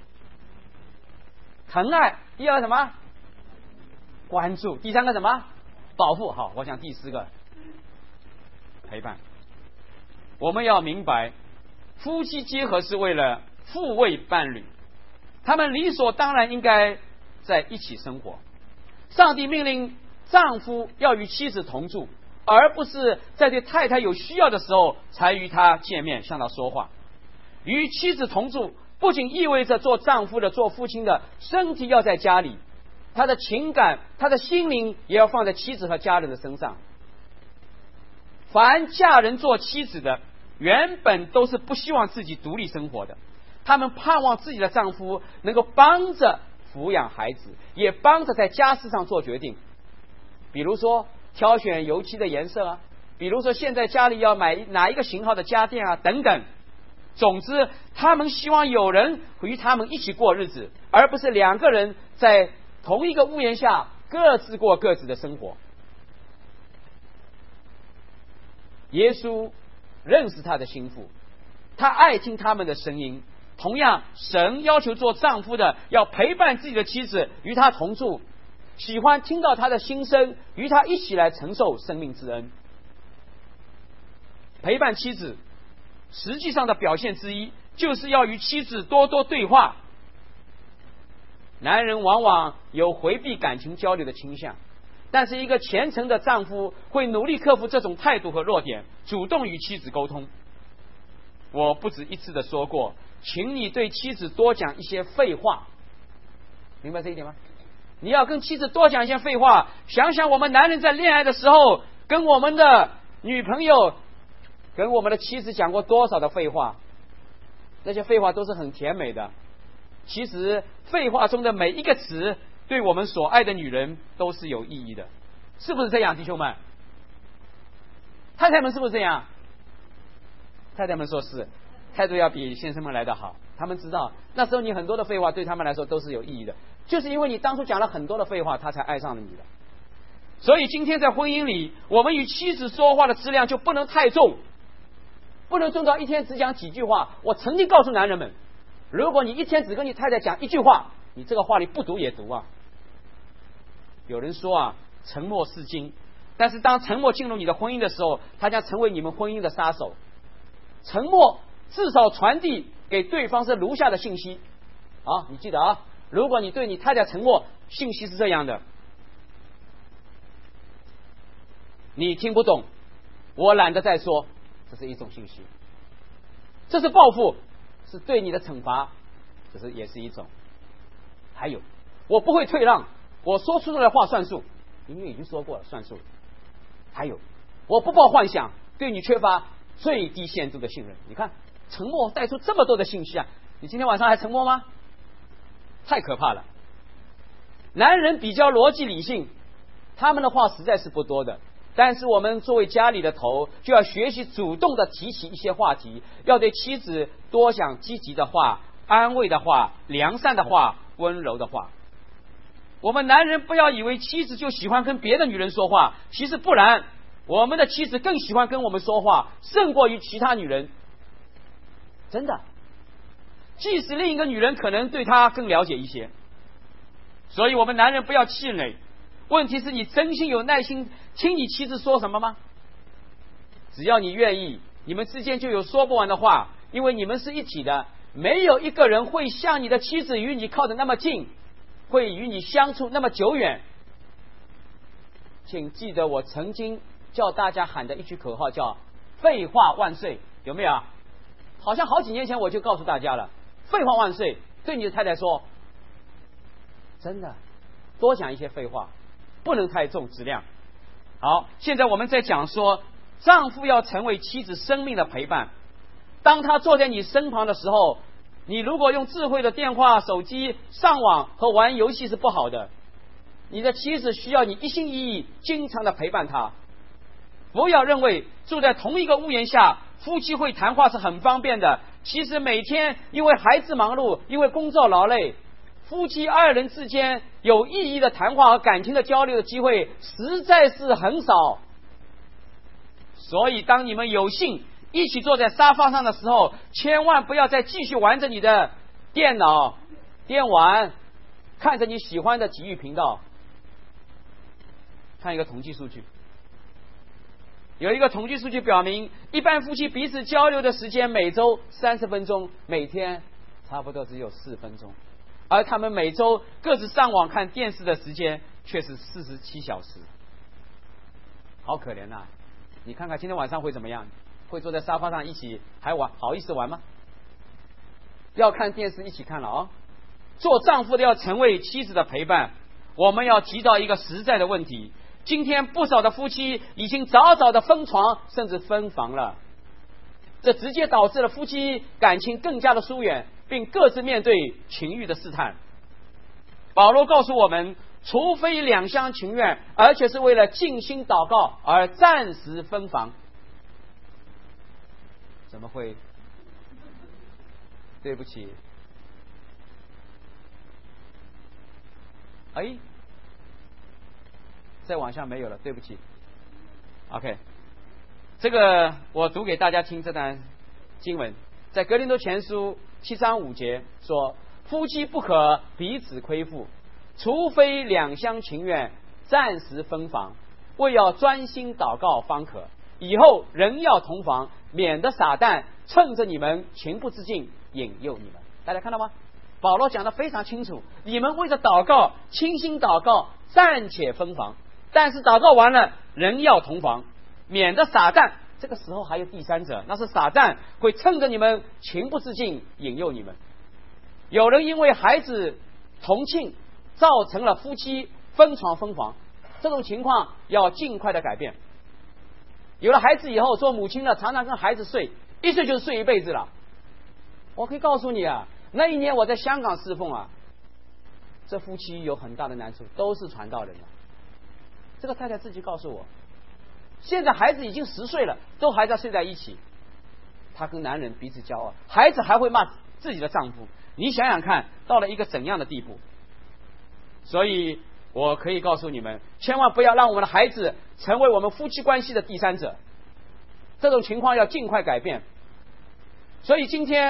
疼爱。第二个什么？关注。第三个什么？保护。好，我讲第四个，陪伴。我们要明白，夫妻结合是为了抚慰伴侣，他们理所当然应该在一起生活。上帝命令丈夫要与妻子同住，而不是在对太太有需要的时候才与她见面，向她说话。与妻子同住不仅意味着做丈夫的、做父亲的身体要在家里，他的情感、他的心灵也要放在妻子和家人的身上。凡嫁人做妻子的，原本都是不希望自己独立生活的，他们盼望自己的丈夫能够帮着抚养孩子，也帮着在家事上做决定，比如说挑选油漆的颜色啊，比如说现在家里要买哪一个型号的家电啊等等。总之，他们希望有人与他们一起过日子，而不是两个人在同一个屋檐下各自过各自的生活。耶稣认识他的心腹，他爱听他们的声音。同样，神要求做丈夫的要陪伴自己的妻子，与他同住，喜欢听到他的心声，与他一起来承受生命之恩。陪伴妻子实际上的表现之一，就是要与妻子多多对话。男人往往有回避感情交流的倾向，但是一个虔诚的丈夫会努力克服这种态度和弱点，主动与妻子沟通。我不止一次的说过，请你对妻子多讲一些废话，明白这一点吗？你要跟妻子多讲一些废话。想想我们男人在恋爱的时候，跟我们的女朋友、跟我们的妻子讲过多少的废话，那些废话都是很甜美的。其实废话中的每一个词，对我们所爱的女人都是有意义的，是不是这样，弟兄们？太太们是不是这样？太太们说是，态度要比先生们来得好。他们知道那时候你很多的废话对他们来说都是有意义的，就是因为你当初讲了很多的废话，他才爱上了你的。所以今天在婚姻里，我们与妻子说话的质量就不能太重，不能重到一天只讲几句话。我曾经告诉男人们，如果你一天只跟你太太讲一句话，你这个话你不读也读啊。 有人说啊，沉默是金，但是当沉默进入你的婚姻的时候，它将成为你们婚姻的杀手。沉默至少传递给对方是如下的信息啊，你记得啊，如果你对你太太沉默，信息是这样的：你听不懂，我懒得再说，这是一种信息。这是报复，是对你的惩罚，这是也是一种。还有，我不会退让，我说出来的话算数，因为已经说过了，算数。还有，我不抱幻想，对你缺乏最低限度的信任。你看，沉默带出这么多的信息啊！你今天晚上还沉默吗？太可怕了。男人比较逻辑理性，他们的话实在是不多的。但是我们作为家里的头，就要学习主动的提起一些话题，要对妻子多讲积极的话、安慰的话、良善的话、温柔的话。我们男人不要以为妻子就喜欢跟别的女人说话，其实不然，我们的妻子更喜欢跟我们说话，胜过于其他女人。真的，即使另一个女人可能对她更了解一些。所以我们男人不要气馁，问题是你真心有耐心听你妻子说什么吗？只要你愿意，你们之间就有说不完的话，因为你们是一体的，没有一个人会像你的妻子与你靠得那么近，会与你相处那么久远。请记得我曾经叫大家喊的一句口号，叫废话万岁，有没有？好像好几年前我就告诉大家了，废话万岁，对你的太太说，真的多讲一些废话，不能太重质量。好，现在我们在讲说，丈夫要成为妻子生命的陪伴。当他坐在你身旁的时候，你如果用智慧的电话、手机上网和玩游戏是不好的。你的妻子需要你一心一意经常的陪伴她。不要认为住在同一个屋檐下，夫妻会谈话是很方便的。其实每天因为孩子忙碌，因为工作劳累，夫妻二人之间有意义的谈话和感情的交流的机会实在是很少。所以当你们有幸一起坐在沙发上的时候，千万不要再继续玩着你的电脑、电玩，看着你喜欢的体育频道。看一个统计数据，有一个统计数据表明，一般夫妻彼此交流的时间每周30分钟，每天差不多只有4分钟，而他们每周各自上网看电视的时间却是47小时，好可怜啊！你看看今天晚上会怎么样？会坐在沙发上一起还玩，好意思玩吗？要看电视一起看了啊！做丈夫的要成为妻子的陪伴。我们要提到一个实在的问题，今天不少的夫妻已经早早的分床甚至分房了，这直接导致了夫妻感情更加的疏远，并各自面对情欲的试探。保罗告诉我们，除非两厢情愿，而且是为了静心祷告而暂时分房。怎么会？对不起，哎，再往下没有了，对不起。OK， 这个我读给大家听这段经文，在格林多前书7章5节说，夫妻不可彼此亏负，除非两厢情愿，暂时分房，为要专心祷告方可，以后仍要同房，免得撒旦趁着你们情不自禁引诱你们。大家看到吗？保罗讲得非常清楚，你们为着祷告，倾心祷告，暂且分房，但是祷告完了仍要同房，免得撒旦，这个时候还有第三者，那是撒旦会趁着你们情不自禁引诱你们。有人因为孩子同庆造成了夫妻分床分房，这种情况要尽快的改变。有了孩子以后，做母亲的常常跟孩子睡，一睡就是睡一辈子了。我可以告诉你啊，那一年我在香港侍奉啊，这夫妻有很大的难处，都是传道人了。这个太太自己告诉我，现在孩子已经10岁了，都还在睡在一起。她跟男人彼此骄傲，孩子还会骂自己的丈夫。你想想看，到了一个怎样的地步？所以我可以告诉你们，千万不要让我们的孩子成为我们夫妻关系的第三者，这种情况要尽快改变。所以今天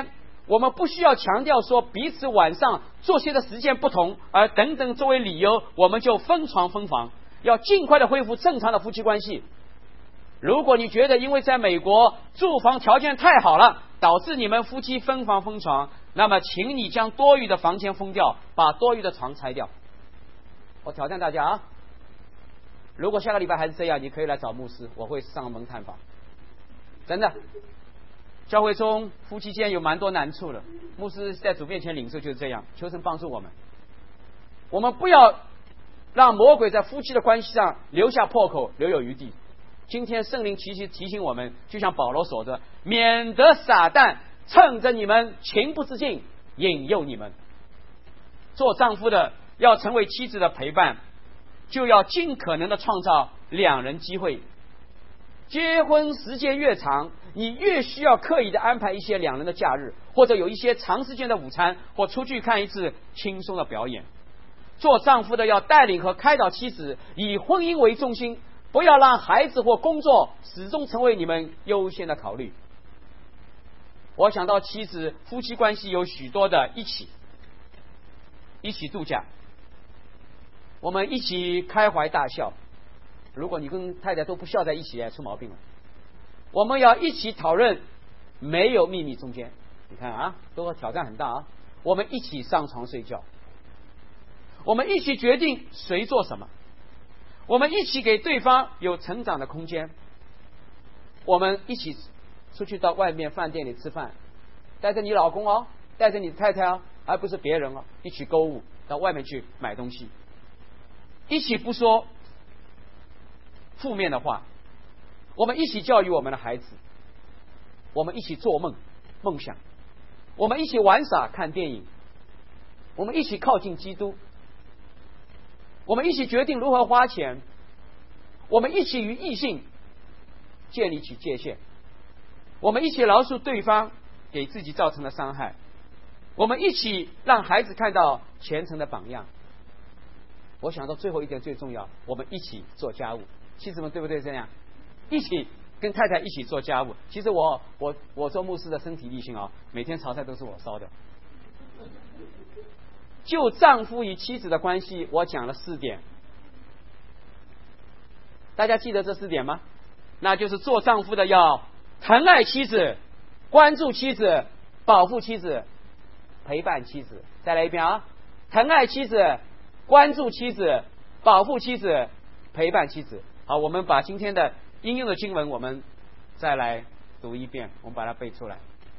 我们不需要强调说彼此晚上作息的时间不同，而等等作为理由，我们就分床分房，要尽快的恢复正常的夫妻关系。如果你觉得因为在美国住房条件太好了，导致你们夫妻分房分床，那么请你将多余的房间封掉，把多余的床拆掉。我挑战大家啊，如果下个礼拜还是这样，你可以来找牧师，我会上门探访。真的，教会中夫妻间有蛮多难处的，牧师在主面前领受就是这样，求神帮助我们。我们不要让魔鬼在夫妻的关系上留下破口，留有余地。今天圣灵提醒我们，就像保罗说的，免得撒旦趁着你们情不自禁引诱你们。做丈夫的要成为妻子的陪伴，就要尽可能的创造两人机会。结婚时间越长，你越需要刻意的安排一些两人的假日，或者有一些长时间的午餐，或出去看一次轻松的表演。做丈夫的要带领和开导妻子，以婚姻为中心，不要让孩子或工作始终成为你们优先的考虑。我想到妻子夫妻关系有许多的一起度假，我们一起开怀大笑。如果你跟太太都不笑在一起，出毛病了。我们要一起讨论，没有秘密中间。你看啊，这个挑战很大啊。我们一起上床睡觉，我们一起决定谁做什么，我们一起给对方有成长的空间，我们一起出去到外面饭店里吃饭，带着你老公哦，带着你的太太哦，而不是别人哦，一起购物，到外面去买东西，一起不说负面的话，我们一起教育我们的孩子，我们一起做梦想，我们一起玩耍看电影，我们一起靠近基督，我们一起决定如何花钱，我们一起与异性建立起界限，我们一起饶恕对方给自己造成的伤害，我们一起让孩子看到虔诚的榜样。我想到最后一点最重要，我们一起做家务。妻子们对不对？这样一起跟太太一起做家务。其实我做牧师的身体力行啊，每天炒菜都是我烧的。就丈夫与妻子的关系，我讲了4点，大家记得这4点吗？那就是做丈夫的要疼爱妻子，关注妻子，保护妻子，陪伴妻子。再来一遍啊，疼爱妻子，关注妻子，保护妻子，陪伴妻子。好，我们把今天的应用的经文我们再来读一遍，我们把它背出来。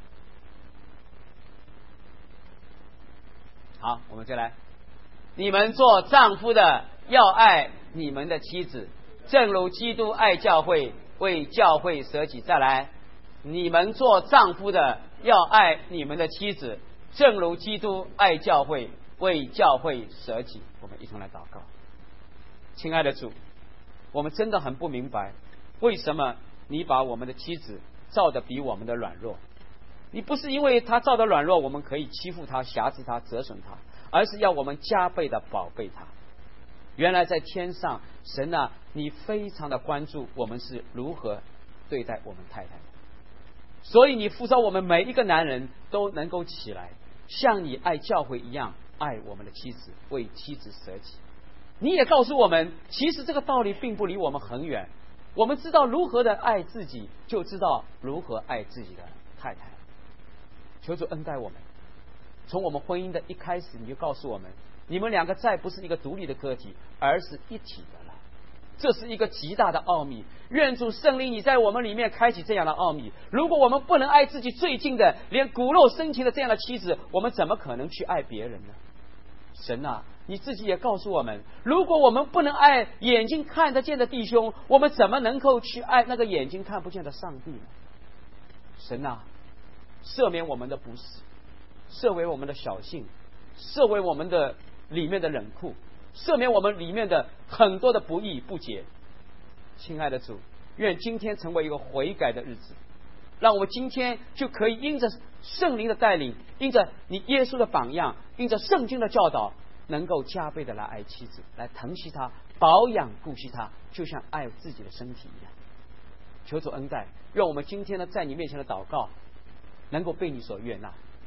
好，我们再来。你们做丈夫的要爱你们的妻子，正如基督爱教会，为教会舍己。再来，你们做丈夫的要爱你们的妻子，正如基督爱教会，为教会舍己。我们一同来祷告。亲爱的主，我们真的很不明白，为什么你把我们的妻子造得比我们的软弱。你不是因为他造的软弱我们可以欺负他、辖制他、折损他，而是要我们加倍的宝贝他。原来在天上，神啊，你非常的关注我们是如何对待我们太太，所以你呼召我们每一个男人都能够起来，像你爱教会一样爱我们的妻子，为妻子舍己。你也告诉我们，其实这个道理并不离我们很远，我们知道如何的爱自己，就知道如何爱自己的太太。求主恩待我们，从我们婚姻的一开始，你就告诉我们，你们两个再不是一个独立的个体，而是一体的了。这是一个极大的奥秘，愿主圣灵你在我们里面开启这样的奥秘。如果我们不能爱自己最近的连骨肉生情的这样的妻子，我们怎么可能去爱别人呢？神啊，你自己也告诉我们，如果我们不能爱眼睛看得见的弟兄，我们怎么能够去爱那个眼睛看不见的上帝呢？神啊，赦免我们的不是，赦为我们的小性，赦为我们的里面的冷酷，赦免我们里面的很多的不义不洁。亲爱的主，愿今天成为一个悔改的日子，让我们今天就可以因着圣灵的带领，因着你耶稣的榜样，因着圣经的教导，能够加倍的来爱妻子，来疼惜她，保养顾惜她，就像爱自己的身体一样。求主恩待，愿我们今天呢在你面前的祷告能够被你所悦纳。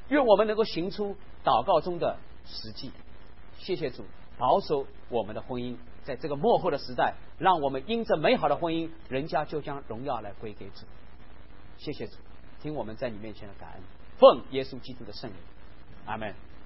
愿我们能够行出祷告中的实际。谢谢主，保守我们的婚姻，在这个末后的时代，让我们因着美好的婚姻，人家就将荣耀来归给主。谢谢主，听我们在你面前的感恩，奉耶稣基督的圣名，阿们。